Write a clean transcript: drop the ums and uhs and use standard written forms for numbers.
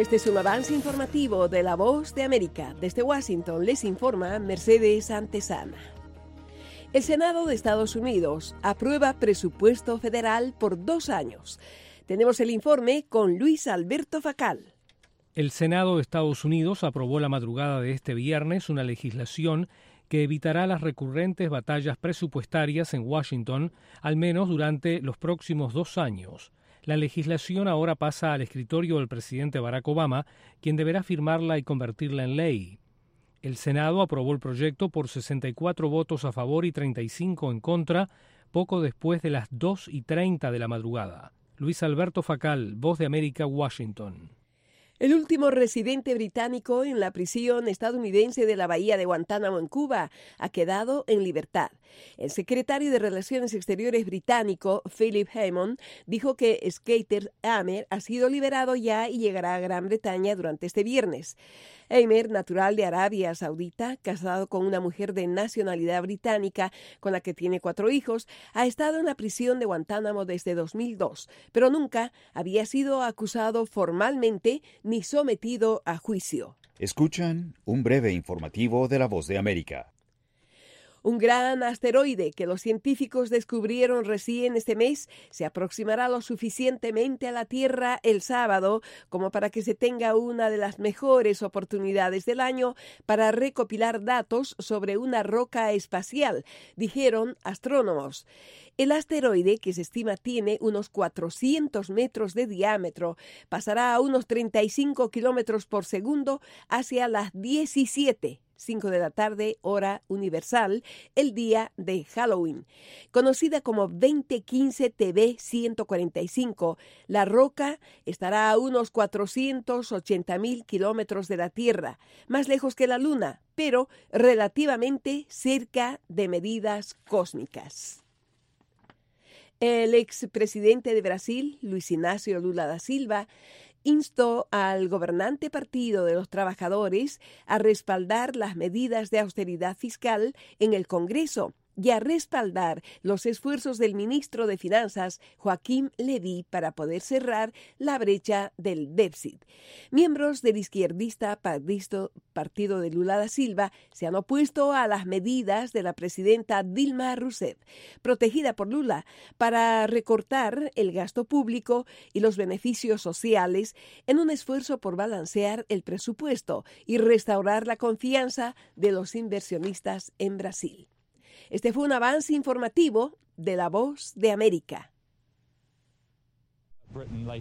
Este es un avance informativo de La Voz de América. Desde Washington les informa Mercedes Antesana. El Senado de Estados Unidos aprueba presupuesto federal por 2 años. Tenemos el informe con Luis Alberto Facal. El Senado de Estados Unidos aprobó la madrugada de este viernes una legislación que evitará las recurrentes batallas presupuestarias en Washington, al menos durante los próximos 2 años. La legislación ahora pasa al escritorio del presidente Barack Obama, quien deberá firmarla y convertirla en ley. El Senado aprobó el proyecto por 64 votos a favor y 35 en contra, poco después de las 2:30 de la madrugada. Luis Alberto Facal, Voz de América, Washington. El último residente británico en la prisión estadounidense de la bahía de Guantánamo en Cuba ha quedado en libertad. El secretario de Relaciones Exteriores británico, Philip Hammond, dijo que Skeeter Amer ha sido liberado ya y llegará a Gran Bretaña durante este viernes. Amer, natural de Arabia Saudita, casado con una mujer de nacionalidad británica con la que tiene 4 hijos, ha estado en la prisión de Guantánamo desde 2002, pero nunca había sido acusado formalmente ni sometido a juicio. Escuchan un breve informativo de La Voz de América. Un gran asteroide que los científicos descubrieron recién este mes se aproximará lo suficientemente a la Tierra el sábado como para que se tenga una de las mejores oportunidades del año para recopilar datos sobre una roca espacial, dijeron astrónomos. El asteroide, que se estima tiene unos 400 metros de diámetro, pasará a unos 35 kilómetros por segundo hacia las 17:05 de la tarde, hora universal, el día de Halloween. Conocida como 2015 TB 145, la roca estará a unos 480.000 kilómetros de la Tierra, más lejos que la Luna, pero relativamente cerca de medidas cósmicas. El expresidente de Brasil, Luiz Inácio Lula da Silva, instó al gobernante Partido de los Trabajadores a respaldar las medidas de austeridad fiscal en el Congreso y a respaldar los esfuerzos del ministro de Finanzas, Joaquim Levy, para poder cerrar la brecha del déficit. Miembros del izquierdista Partido de Lula da Silva se han opuesto a las medidas de la presidenta Dilma Rousseff, protegida por Lula, para recortar el gasto público y los beneficios sociales en un esfuerzo por balancear el presupuesto y restaurar la confianza de los inversionistas en Brasil. Este fue un avance informativo de La Voz de América.